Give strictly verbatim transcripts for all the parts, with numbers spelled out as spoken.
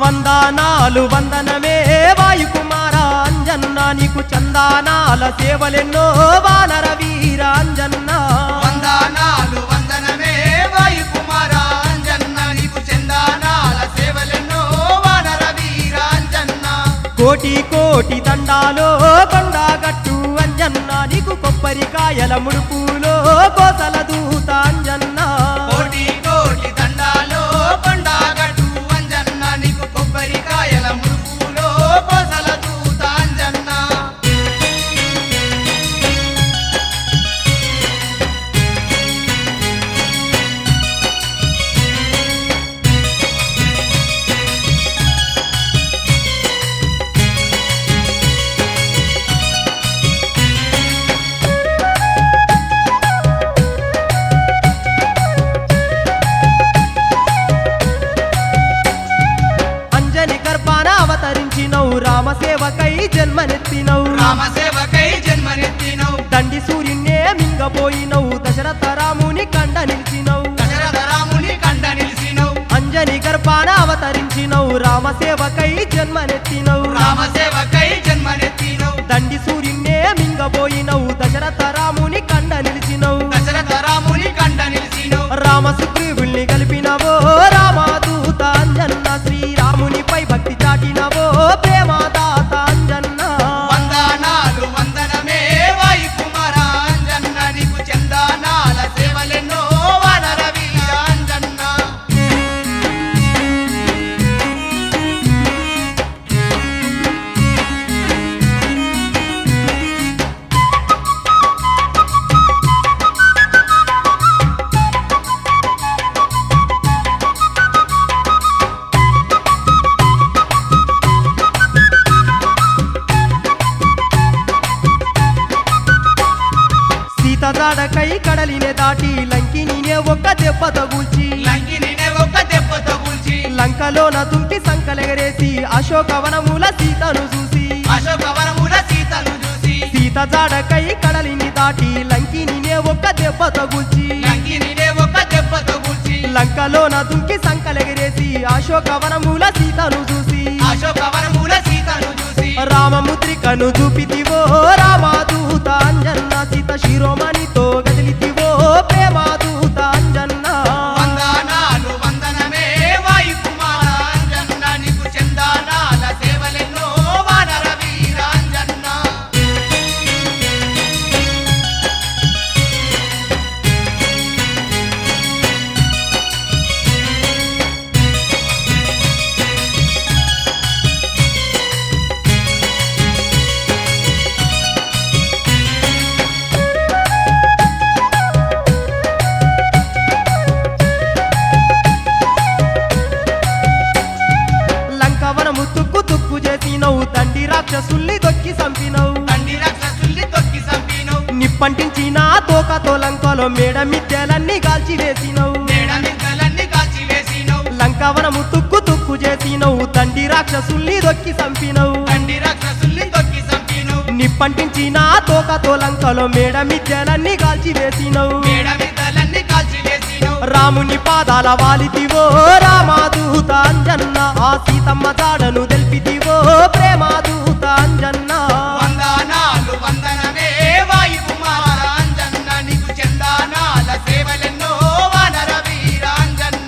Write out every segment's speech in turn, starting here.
వందనాలు వందనమే వాయుకుమార అంజన్న నీకు చందానాల సేవలెన్నో వానర వీర అంజన్న వందనాలు వందనమే వాయుకుమార అంజన్న నీకు చందానాల సేవలెన్నో వానర వీర అంజన్న కోటి కోటి దండాలో కొండగట్టు అంజన్న నీకు కొబ్బరికాయల ముడుపులో కోసల దూత అంజన్న కోటి కోటి దండాలో కొండగట్టు అంజన్న నీకు కొబ్బరికాయల ముడుపులో కోసల దూత అంజన్న అవతరించినవు రామసేవకై జన్మనెత్తినవు రామసేవకై జన్మనెత్తినవు దండి సూర్యున్నే మింగపోయినవు దశరథ రాముని కండ నిలిచినవు దశరథ రాముని కండ నిలిచినవు అంజని గర్భాన అవతరించినవు రామసేవకై జన్మనెత్తినవు రామసేవకై జన్మనెత్తినవు దండి సూర్యున్నే మింగపోయినవు దశరథ రాముని కండ నిలిచినవు దశరథ రాముని కండ నిలిచినవు రామ సుగ్రీవుల్ని కలిపినవో రామదూత అంజన్న శ్రీరామునిపై భక్తి చాటినవో ప్రేమదాత అంజన్న వందనాలు వందనమే వాయుకుమార అంజన్న నీకు చందానాల సేవలెన్నో వానర వీర అంజన్న జాడకై కడలినే దాటి లంకినినే ఒక్క దెబ్బ తగుల్చి లంకినినే ఒక్క దెబ్బ తగుల్చి లంకలోన దుంకి సంకలెగరేసి అశోకవనముల సీతను చూసి అశోకవనముల సీతను చూసి సీత జాడకై కడలిని దాటి లంకినినే ఒక్క దెబ్బ తగుల్చి లంకినినే ఒక్క దెబ్బ తగుల్చి లంకలోన దుంకి సంకలెగరేసి అశోకవనముల సీతను చూసి అశోకవనముల సీతను చూసి రామముద్రికను చూపితివో రామదూత అంజన్న సీత శిరోమణితో గదిలితివో ప్రేమదూత అంజన్న వందనాలు వందనమే వాయుకుమార అంజన్న నీకు చందానాల సేవలెన్నో వానర వీర అంజన్న లంకవనము తుక్కు తుక్కు చేసినవు తండ్రి రాక్షసుల్ని దొక్కి సంపినవు తండ్రి రాక్షసుల్ని తొక్కి సంపినవు నిప్పంటించిన తోకతో లంకలో మేడ మిద్దెలన్నీ కాల్చి వేసినవు మేడ మిద్దెలన్నీ కాల్చి వేసినవు లంకవనము తుక్కు తుక్కు చేసినవు తండ్రి రాక్షసుల్ని దొక్కి సంపినవు తండ్రి రాక్షసుల్ని తొక్కి సంపినవు నిప్పంటించిన తోకతో లంకలో మేడ మిద్దెలన్నీ కాల్చి వేసినవు మేడ మిద్దెలన్నీ కాల్చి వేసినవు రాముని పాదాల వాలితివో రామదూత అంజన్న ఆ సీతమ్మ జాడను తెల్పితివో ప్రేమదూత అంజన్న వందనాలు వందనమే వాయుకుమార అంజన్న నీకు చందానాల సేవలెన్నో వానర వీర అంజన్న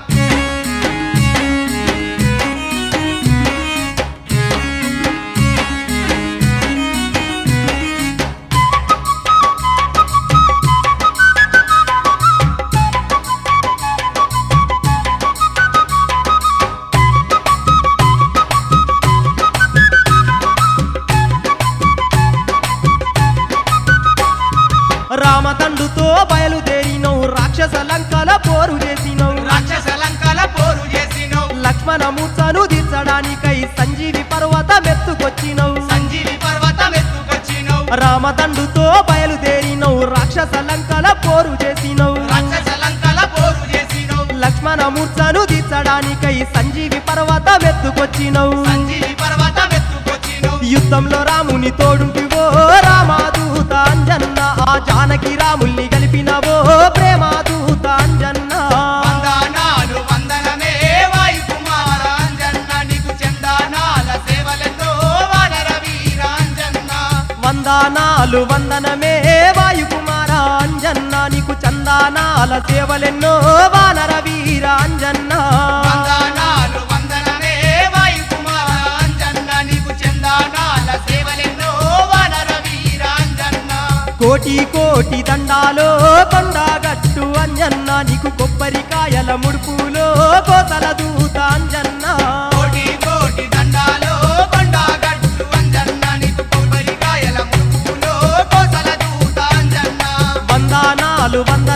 రామతండుతో బయలుదేరినవు రాక్షస లంకల పోరు చేసినవు రాక్షస లంకల పోరు చేసినవు లక్ష్మణ మూర్ఛను తీర్చడానికై సంజీవి పర్వతం ఎత్తుకొచ్చినవు సంజీవి పర్వతం ఎత్తుకొచ్చినవు రామతండుతో బయలుదేరినవు రాక్షస లంకల పోరు చేసినవు రాక్షస లంకల పోరు చేసినవు లక్ష్మణ మూర్ఛను తీర్చడానికై సంజీవి పర్వతం ఎత్తుకొచ్చినవు సంజీవి పర్వతం ఎత్తుకొచ్చినవు యుద్ధంలో రాముని తోడుంటివో రామదూత అంజన్న ఆ జానకి రాముల్ని కలిపినవో ప్రేమదూత అంజన్న వందనాలు వందనమే వాయుకుమార అంజన్న వందనాలు వందనమే వాయుకుమార అంజన్న నీకు చందానాల సేవలెన్నో వానర వీర అంజన్న వందనాలు వందనమే వాయుకుమార అంజన్న నీకు చందానాల సేవలెన్నో వానర వీర అంజన్న కోటి కోటి దండాలో కొండగట్టు అంజన్న నీకు కొబ్బరికాయల ముడుపులో కోతల దూత అంజన్న కోటి కోటి దండాలో కొండగట్టు అంజన్న నీకు కొబ్బరికాయల ముడుపులో కోసల దూత అంజన్న వందనాలు వంద